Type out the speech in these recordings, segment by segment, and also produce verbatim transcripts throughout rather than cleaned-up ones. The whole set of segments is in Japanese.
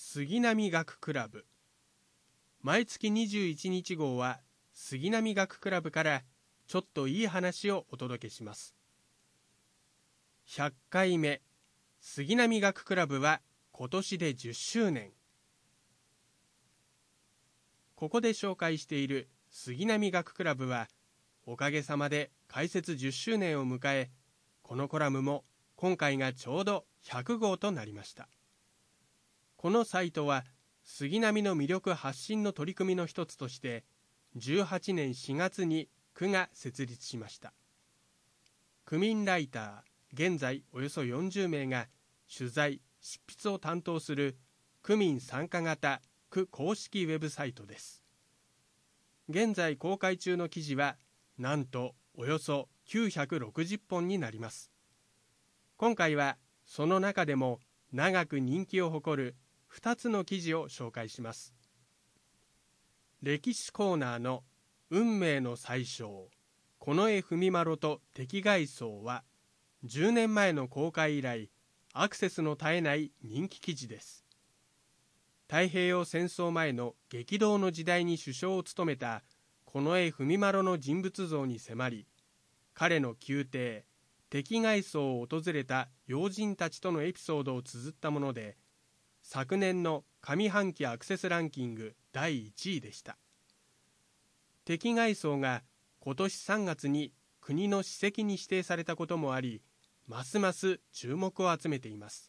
杉並学クラブ。毎月にじゅういちにち号は杉並学クラブからちょっといい話をお届けします。ひゃっかいめ杉並学クラブは今年でじゅっしゅうねん。ここで紹介している杉並学クラブはおかげさまで開設じゅっしゅうねんを迎え、このコラムも今回がちょうどひゃくごうとなりました。このサイトは杉並の魅力発信の取り組みの一つとしてじゅうはちねんしがつに区が設立しました。区民ライター現在およそよんじゅうめいが取材・執筆を担当する区民参加型区公式ウェブサイトです。現在公開中の記事はなんとおよそきゅうひゃくろくじゅっぽんになります。今回はその中でも長く人気を誇るふたつの記事を紹介します。歴史コーナーの運命の宰相近衛文麿と敵垓荘はじゅうねんまえの公開以来アクセスの絶えない人気記事です。太平洋戦争前の激動の時代に首相を務めた近衛文麿の人物像に迫り、彼の宮廷敵垓荘を訪れた要人たちとのエピソードを綴ったもので、昨年の上半期アクセスランキングだいいちいでした。敵垓荘が今年さんがつに国の史跡に指定されたこともあり、ますます注目を集めています。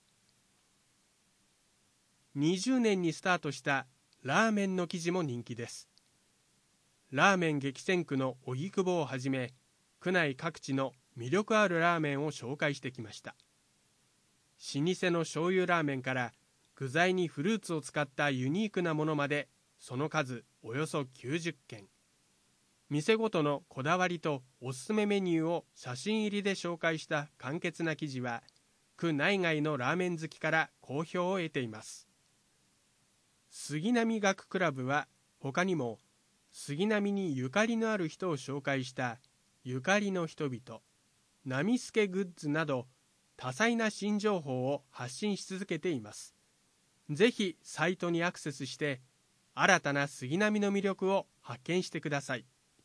にじゅうねんにスタートしたラーメンの記事も人気です。ラーメン激戦区の荻窪をはじめ、区内各地の魅力あるラーメンを紹介してきました。老舗の醤油ラーメンから具材にフルーツを使ったユニークなものまで、その数およそきゅうじゅっけん。店ごとのこだわりとおすすめメニューを写真入りで紹介した簡潔な記事は、区内外のラーメン好きから好評を得ています。杉並学クラブは他にも杉並にゆかりのある人を紹介したゆかりの人々、波助グッズなど多彩な新情報を発信し続けています。ぜひサイトにアクセスして新たな杉並の魅力を発見してください。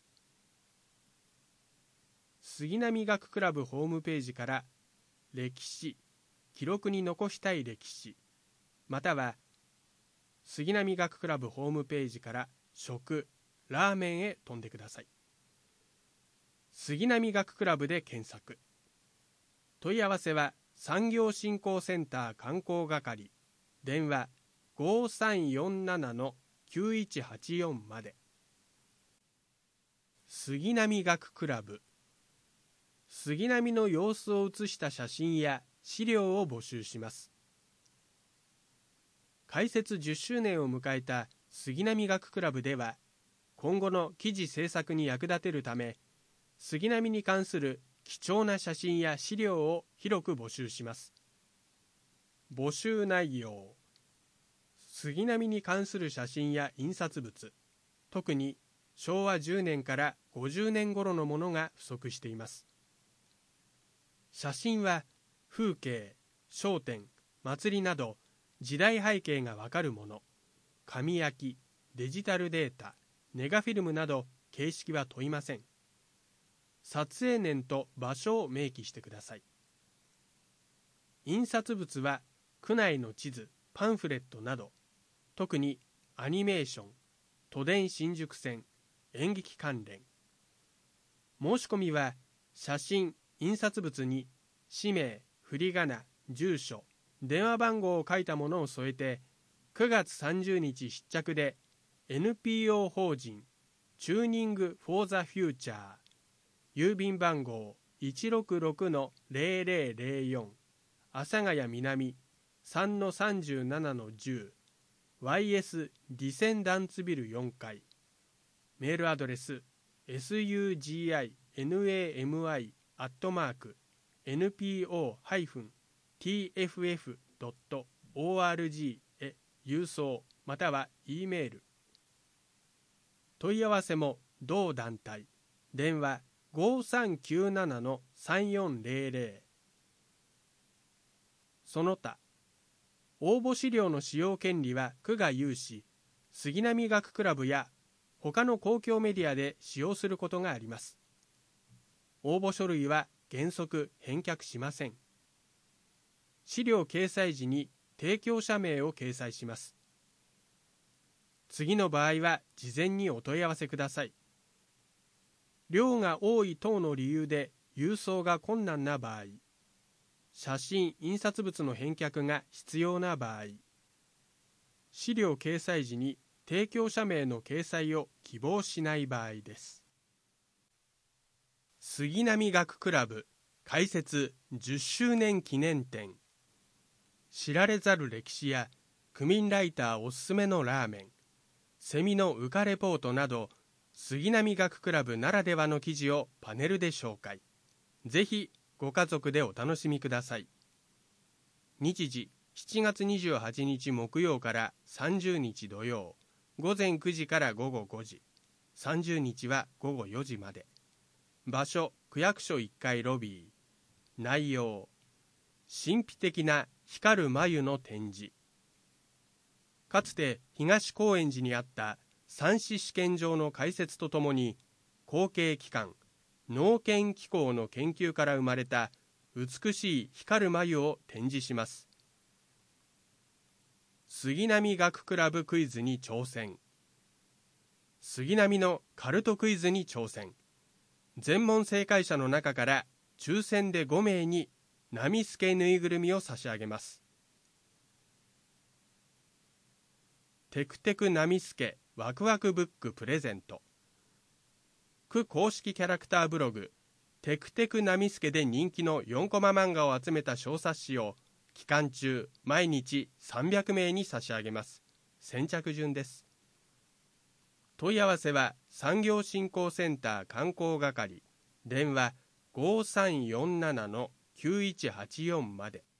杉並学クラブホームページから歴史、記録に残したい歴史、または杉並学クラブホームページから食、ラーメンへ飛んでください。杉並学クラブで検索。問い合わせは産業振興センター観光係、電話 ごさんよんななのきゅういちはちよん まで。杉並学クラブ。杉並の様子を写した写真や資料を募集します。開設じゅっしゅうねんを迎えた杉並学クラブでは、今後の記事制作に役立てるため、杉並に関する貴重な写真や資料を広く募集します。募集内容。杉並に関する写真や印刷物、特にしょうわじゅうねんからごじゅうねん頃のものが不足しています。写真は風景、商店、祭りなど時代背景がわかるもの、紙焼き、デジタルデータ、ネガフィルムなど形式は問いません。撮影年と場所を明記してください。印刷物は区内の地図、パンフレットなど、特にアニメーション、都電新宿線、演劇関連。申し込みは写真、印刷物に氏名、振り仮名、住所、電話番号を書いたものを添えて、くがつさんじゅうにち必着で エヌピーオー 法人チューニングフォーザフューチャー、郵便番号 いちろくろくのぜろぜろぜろよん、阿佐ヶ谷南 さんのさんじゅうななのじゅう、ワイエス ディセンダンツビルよんかい、メールアドレス エスユージーアイエヌエーエムアイ アットマーク エヌピーオー ティーエフエフ ドット オーアールジー へ郵送または E メール。問い合わせも同団体、電話 ごさんきゅうななのさんよんぜろぜろ。その他応募資料の使用権利は区が有し、杉並学クラブや他の公共メディアで使用することがあります。応募書類は原則返却しません。資料掲載時に提供者名を掲載します。次の場合は事前にお問い合わせください。量が多い等の理由で郵送が困難な場合、写真・印刷物の返却が必要な場合、資料掲載時に提供者名の掲載を希望しない場合です。杉並学クラブ開設じゅっしゅうねん記念展。知られざる歴史や区民ライターおすすめのラーメン、セミの羽化レポートなど、杉並学クラブならではの記事をパネルで紹介。ぜひご家族でお楽しみください。日時しちがつにじゅうはちにち木曜からさんじゅうにち土曜、ごぜんくじからごごごじ、さんじゅうにちはごごよじまで。場所区役所いっかいロビー。内容、神秘的な光る眉の展示。かつて東高円寺にあった蚕糸試験場の開設とともに、後継機関農研機構の研究から生まれた美しい光る眉を展示します。杉並学クラブクイズに挑戦。杉並のカルトクイズに挑戦。全問正解者の中から抽選でごめいにナミスケぬいぐるみを差し上げます。テクテクナミスケワクワクブックプレゼント。区公式キャラクターブログテクテクナミスケで人気のよんコマ漫画を集めた小冊子を期間中毎日さんびゃくめいに差し上げます。先着順です。問い合わせは産業振興センター観光係、電話 ごさんよんななのきゅういちはちよん まで。